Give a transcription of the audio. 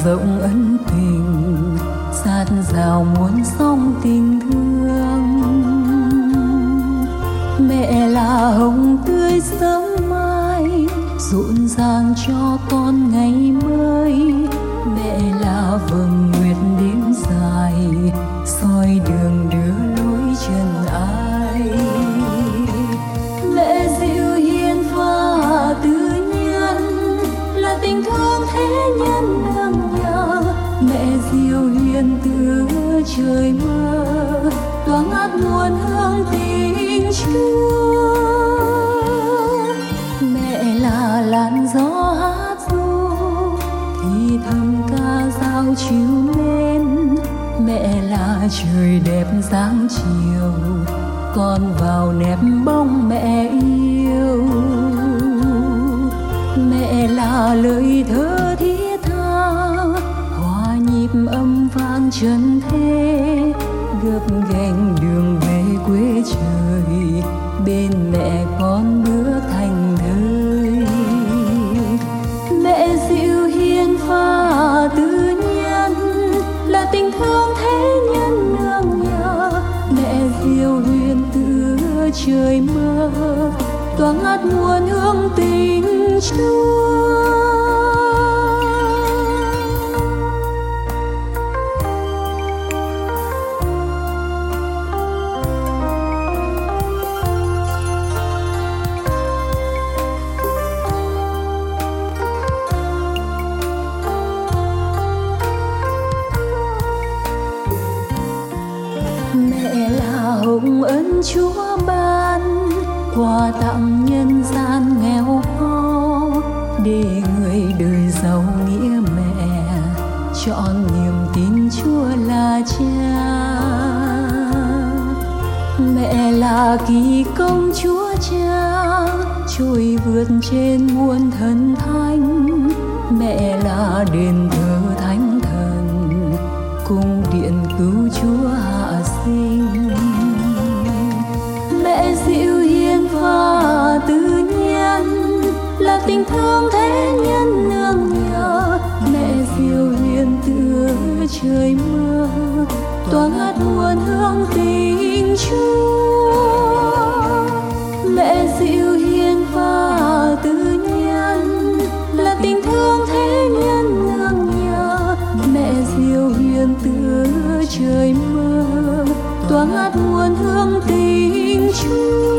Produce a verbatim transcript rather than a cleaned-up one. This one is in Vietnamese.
rộng ân tình, sát rào muôn sóng tình thương. Mẹ là hồng tươi sớm mai, rộn ràng cho con ngày mới. Mẹ là vầng nguyệt đêm dài, soi đường đưa lối chân ai. Mẹ dịu hiền và tự nhiên, là tình thương thế nhân nương nhờ. Mẹ dịu hiền từ trời mơ, tỏa ngát nguồn hương tình Chúa. Mẹ là làn gió hát ru, thì thầm ca giao chiều lên. Mẹ là trời đẹp dáng chiều, con vào nép bóng mẹ yêu. Mẹ là lời thơ thiết tha, hòa nhịp âm vang trần thế, gập ghềnh đường về quê trời. Bên mẹ con bước thành thơi. Mẹ dịu hiền và tự nhiên, là tình thương thế nhân nương nhờ. Mẹ diệu huyền từ trời mơ, tỏa ngát nguồn hương tình Chúa. Mẹ là hồng ân Chúa ban, quà tặng nhân gian nghèo khó, để người đời giàu nghĩa mẹ, chọn niềm tin Chúa là cha. Mẹ là kỳ công Chúa Cha, trôi vượt trên muôn thần thánh. Mẹ là đền thờ thánh thần, cung điện cứu Chúa hạ sinh. Mẹ dịu hiền và tự nhiên, là tình thương thế nhân nương nhờ. Mẹ dịu hiền từ trời mơ, tỏa ngát nguồn hương tình Chúa. Mẹ dịu hiền và tự nhiên, là tình thương thế nhân nương nhờ. Mẹ dịu hiền từ trời mơ, tỏa ngát nguồn hương tình Chúa.